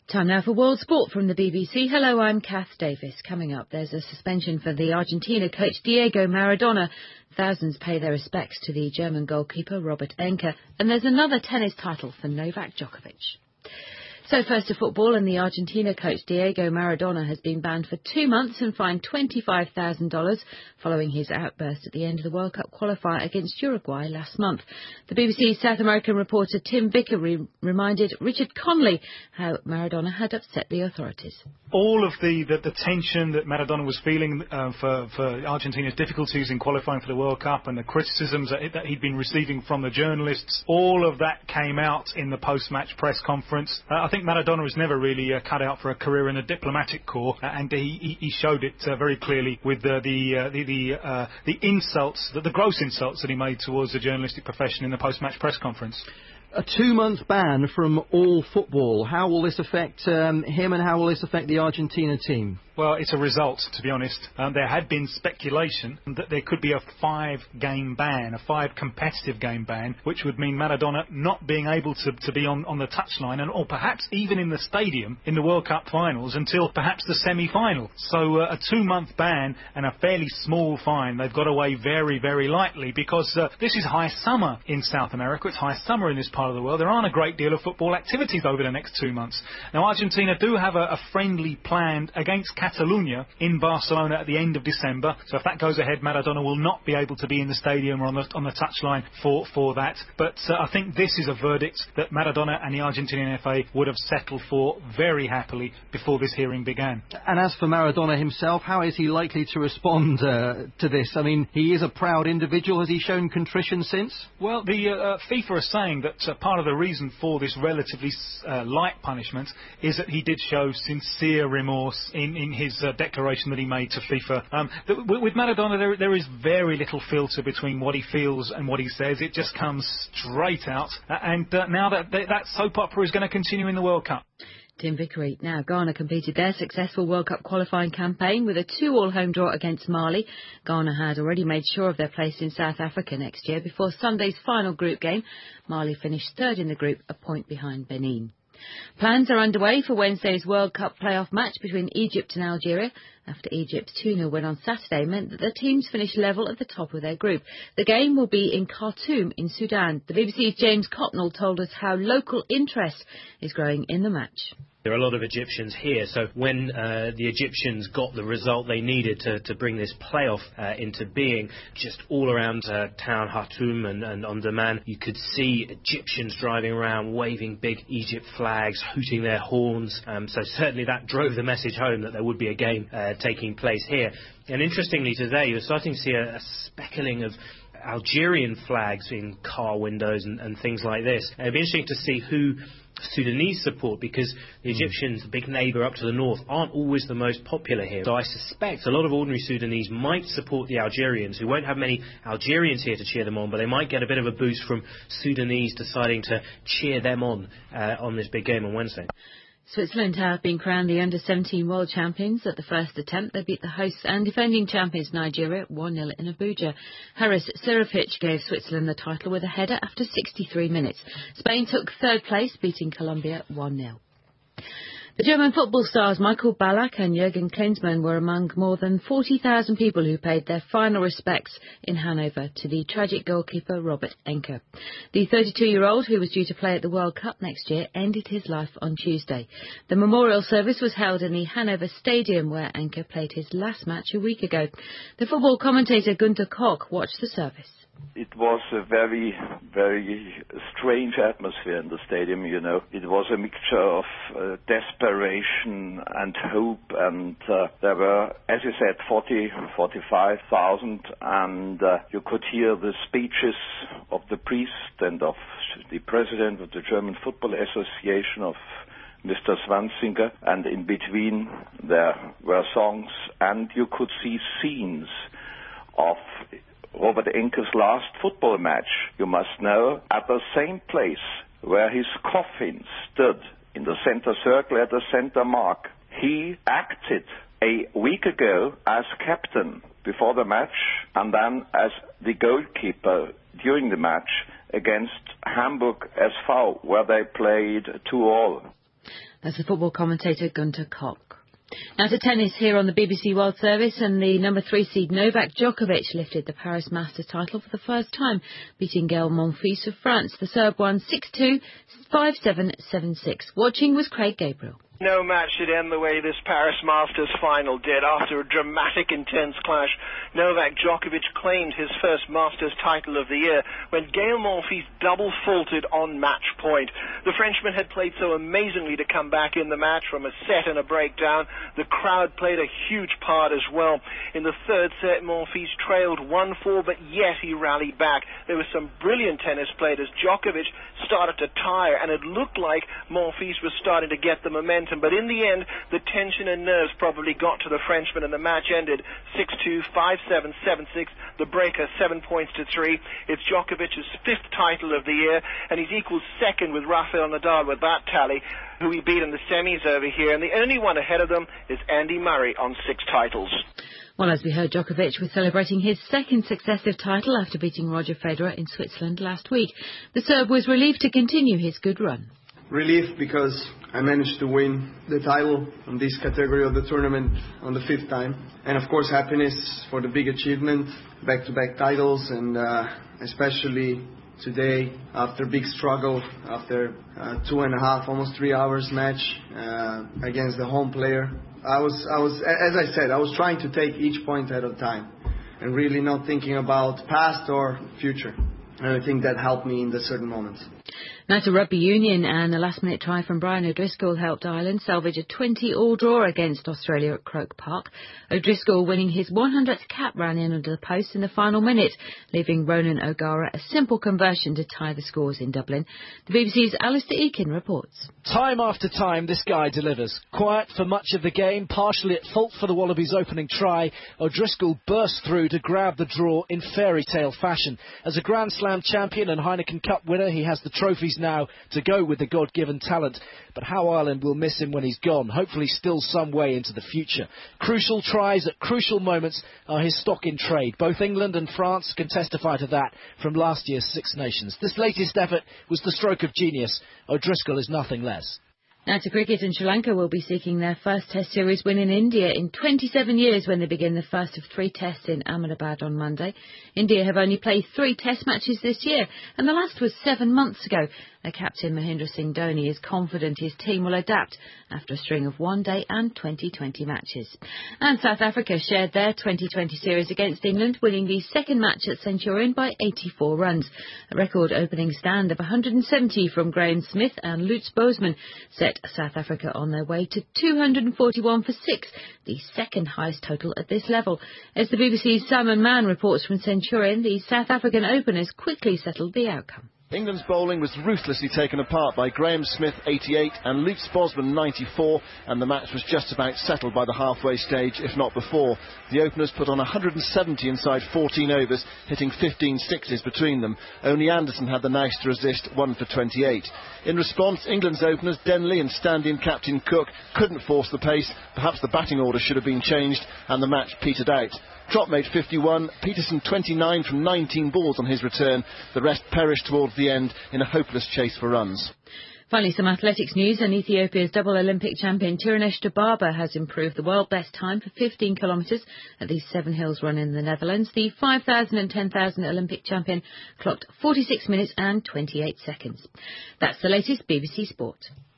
Time now for World Sport from the BBC. Hello, I'm Kath Davis. Coming up, there's a suspension for the Argentina coach Diego Maradona. Thousands pay their respects to the German goalkeeper Robert Enke. And there's another tennis title for Novak Djokovic. So first to football, and the Argentina coach Diego Maradona has been banned for 2 months and fined $25,000 following his outburst at the end of the World Cup qualifier against Uruguay last month. The BBC's South American reporter Tim Vickery reminded Richard Conley how Maradona had upset the authorities. All of the tension that Maradona was feeling for Argentina's difficulties in qualifying for the World Cup and the criticisms that he'd been receiving from the journalists, all of that came out in the post-match press conference. I think Maradona was never really cut out for a career in the diplomatic corps, and he showed it very clearly with the insults, the gross insults that he made towards the journalistic profession in the post-match press conference. A 2-month ban from all football. How will this affect him, and how will this affect the Argentina team? Well, it's a result, to be honest. There had been speculation that there could be a 5-game ban, a 5-competitive game ban, which would mean Maradona not being able to be on the touchline or perhaps even in the stadium in the World Cup finals until perhaps the semi-final. So a 2-month ban and a fairly small fine. They've got away very, very lightly because this is high summer in South America. It's high summer in this part of the world. There aren't a great deal of football activities over the next 2 months. Now, Argentina do have a friendly planned against Catalonia in Barcelona at the end of December. So if that goes ahead, Maradona will not be able to be in the stadium or on the touchline for that. But I think this is a verdict that Maradona and the Argentinian FA would have settled for very happily before this hearing began. And as for Maradona himself, how is he likely to respond to this? I mean, he is a proud individual. Has he shown contrition since? Well, the FIFA are saying that part of the reason for this relatively light punishment is that he did show sincere remorse in his declaration that he made to FIFA. With Maradona, there is very little filter between what he feels and what he says. It just comes straight out. And now that soap opera is going to continue in the World Cup. Tim Vickery. Now, Ghana completed their successful World Cup qualifying campaign with a 2-2 home draw against Mali. Ghana had already made sure of their place in South Africa next year before Sunday's final group game. Mali finished third in the group, a point behind Benin. Plans are underway for Wednesday's World Cup playoff match between Egypt and Algeria. After Egypt's 2-0 win on Saturday meant that the teams finished level at the top of their group. The game will be in Khartoum in Sudan. The BBC's James Cotnell told us how local interest is growing in the match. There are a lot of Egyptians here, so when the Egyptians got the result they needed to bring this playoff into being, just all around town Khartoum and Omdurman, you could see Egyptians driving around, waving big Egypt flags, hooting their horns. So certainly that drove the message home that there would be a game taking place here. And interestingly today, you're starting to see a speckling of Algerian flags in car windows and things like this. It'd be interesting to see who Sudanese support, because the Egyptians, the big neighbour up to the north, aren't always the most popular here. So I suspect a lot of ordinary Sudanese might support the Algerians, who won't have many Algerians here to cheer them on, but they might get a bit of a boost from Sudanese deciding to cheer them on this big game on Wednesday. Switzerland have been crowned the Under-17 World Champions at the first attempt. They beat the hosts and defending champions Nigeria 1-0 in Abuja. Haris Serafic gave Switzerland the title with a header after 63 minutes. Spain took third place, beating Colombia 1-0. The German football stars Michael Ballack and Jürgen Klinsmann were among more than 40,000 people who paid their final respects in Hanover to the tragic goalkeeper Robert Enke. The 32-year-old, who was due to play at the World Cup next year, ended his life on Tuesday. The memorial service was held in the Hanover Stadium, where Enke played his last match a week ago. The football commentator Günter Koch watched the service. It was a very, very strange atmosphere in the stadium, you know. It was a mixture of desperation and hope, and there were, as you said, 45,000, and you could hear the speeches of the priest and of the president of the German Football Association, of Mr. Zwanziger, and in between there were songs, and you could see scenes of Robert Enke's last football match, you must know, at the same place where his coffin stood, in the center circle at the center mark. He acted a week ago as captain before the match, and then as the goalkeeper during the match against Hamburg SV, where they played 2-2. That's the football commentator Gunter Koch. Now to tennis here on the BBC World Service, and the number 3 seed Novak Djokovic lifted the Paris Masters title for the first time, beating Gael Monfils of France. The Serb won 6-2, 5-7, 7-6. Watching was Craig Gabriel. No match should end the way this Paris Masters final did. After a dramatic, intense clash, Novak Djokovic claimed his first Masters title of the year when Gael Monfils double faulted on match point. The Frenchman had played so amazingly to come back in the match from a set and a breakdown. The crowd played a huge part as well. In the third set, Monfils trailed 1-4, but yet he rallied back. There was some brilliant tennis played as Djokovic started to tire, and it looked like Monfils was starting to get the momentum. But in the end, the tension and nerves probably got to the Frenchman, and the match ended 6-2, 5-7, 7-6. The breaker 7 points to 3. It's Djokovic's 5th title of the year, and he's equal second with Rafael Nadal with that tally, who he beat in the semis over here. And the only one ahead of them is Andy Murray on 6 titles. Well, as we heard, Djokovic was celebrating his second successive title after beating Roger Federer in Switzerland last week. The Serb was relieved to continue his good run. Relief because I managed to win the title in this category of the tournament on the 5th time. And of course happiness for the big achievement, back-to-back titles, and especially today after big struggle, after 2.5, almost 3 hours match against the home player. I was, as I said, I was trying to take each point at a time and really not thinking about past or future. And I think that helped me in the certain moments. Now to rugby union, and a last-minute try from Brian O'Driscoll helped Ireland salvage a 20-all draw against Australia at Croke Park. O'Driscoll winning his 100th cap ran in under the post in the final minute, leaving Ronan O'Gara a simple conversion to tie the scores in Dublin. The BBC's Alistair Eakin reports. Time after time, this guy delivers. Quiet for much of the game, partially at fault for the Wallabies' opening try, O'Driscoll burst through to grab the draw in fairy tale fashion. As a Grand Slam champion and Heineken Cup winner, he has the trophies now to go with the God-given talent. But how Ireland will miss him when he's gone, hopefully still some way into the future. Crucial tries at crucial moments are his stock in trade. Both England and France can testify to that from last year's Six Nations. This latest effort was the stroke of genius. O'Driscoll is nothing less. Now to cricket, and Sri Lanka will be seeking their first Test series win in India in 27 years when they begin the first of 3 tests in Ahmedabad on Monday. India have only played 3 Test matches this year, and the last was 7 months ago. Their captain Mahendra Singh Dhoni is confident his team will adapt after a string of one-day and 2020 matches. And South Africa shared their 2020 series against England, winning the second match at Centurion by 84 runs. A record opening stand of 170 from Graham Smith and Lutz Boseman set South Africa on their way to 241 for 6, the second highest total at this level. As the BBC's Simon Mann reports from Centurion, the South African openers quickly settled the outcome. England's bowling was ruthlessly taken apart by Graham Smith, 88, and Lutz Boseman, 94, and the match was just about settled by the halfway stage, if not before. The openers put on 170 inside 14 overs, hitting 15 sixes between them. Only Anderson had the nice to resist, 1 for 28. In response, England's openers, Denley and stand-in captain Cook, couldn't force the pace. Perhaps the batting order should have been changed, and the match petered out. Trott made 51, Peterson 29 from 19 balls on his return. The rest perished towards the end in a hopeless chase for runs. Finally, some athletics news, and Ethiopia's double Olympic champion Tirunesh Dibaba has improved the world best time for 15 kilometres at the Seven Hills Run in the Netherlands. The 5,000 and 10,000 Olympic champion clocked 46 minutes and 28 seconds. That's the latest BBC Sport.